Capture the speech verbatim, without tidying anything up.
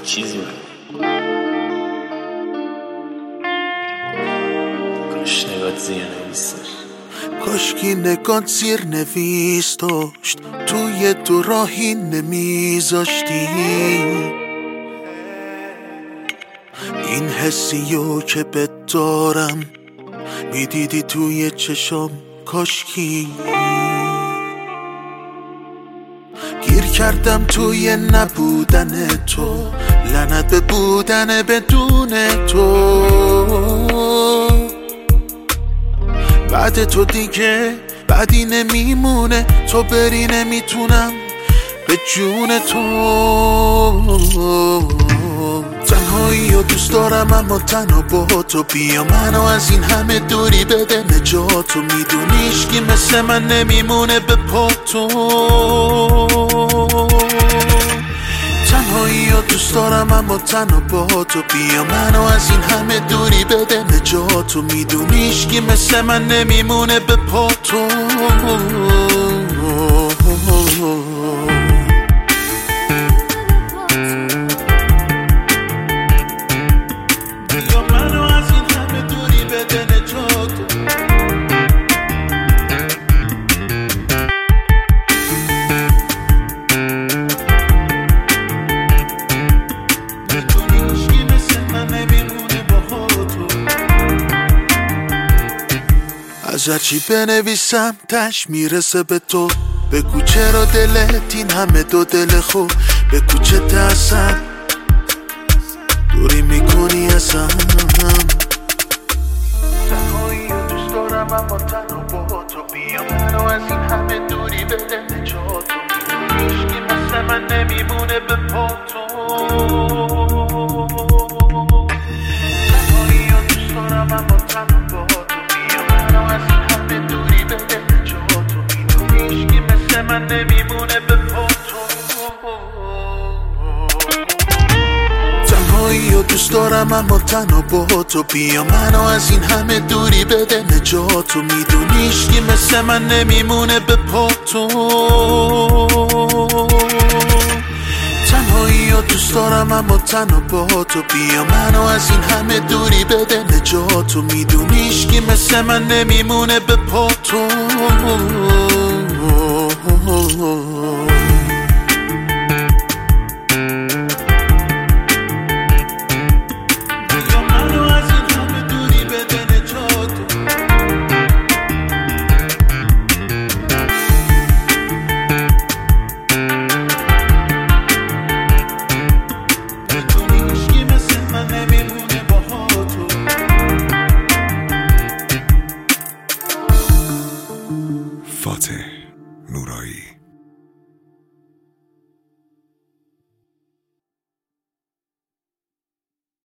چیزی من کاش نگات زیر نویس داشت، کاش کی نگات زیر نویس داشت، توی تو راهی نمیذاشتی. این حسیو که بهت دارم میدیدی توی چشام، کاش کی گیر کردم توی نبودن تو، لعنت به بودن بدون تو. بعد تو دیگه بعدی نمیمونه، تو بری نمیتونم به جون تو. تنهایی و دوست دارم اما تنها با تو، بیا منو از این همه دوری بده نجاتو. میدونیش که مثل من نمیمونه به پا تو. تنهایی و دوست دارم اما تنها با تو، بیا منو از این همه دوری بده نجاتو. میدونیش که مثل من نمیمونه به پا تو. از هرچی بنویسم تش میرسه به تو. بگو چرا دلت این همه دو دل خوب، بگو چه ترسم دوری میکنی ازم. تنهایی و دوست دارم اما تنها با تو، بیا منو از این همه دوری بده نجاتو. میدونیش که مثل من نمیمونه به پا تو. تنهایی و دوست دارم اما تنها با تو، من نمیمونه به پا تو. تنهایی و دوست دارم اما تنها با تو، بیا منو از این همه دوری بده نجاتو. میدونیش که مثل من نمیمونه به پا تو. تنهایی و دوست دارم اما تنها با تو، بیا منو از این همه دوری بده نجاتو. میدونیش که مثل من نمیمونه به پا تو. فاتح نورایی.